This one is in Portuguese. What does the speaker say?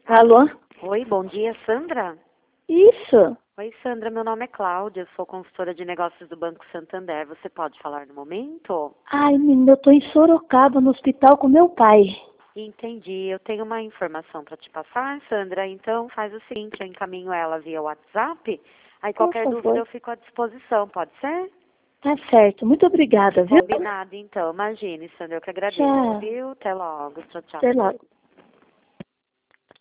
Alô? Oi, bom dia, Sandra? Isso. Oi, Sandra, meu nome é Cláudia, sou consultora de negócios do Banco Santander. Você pode falar no momento? Ai, menina, eu tô em Sorocaba, no hospital com meu pai. Entendi. Eu tenho uma informação para te passar, Sandra. Então, faz o seguinte, eu encaminho ela via WhatsApp. Aí, Por qualquer dúvida, favor. eu fico à disposição, pode ser? Tá certo. Muito obrigada, viu? Combinado, então. Imagine, Sandra, eu que agradeço, Tchau. viu? Até logo. Tchau, tchau. Até logo.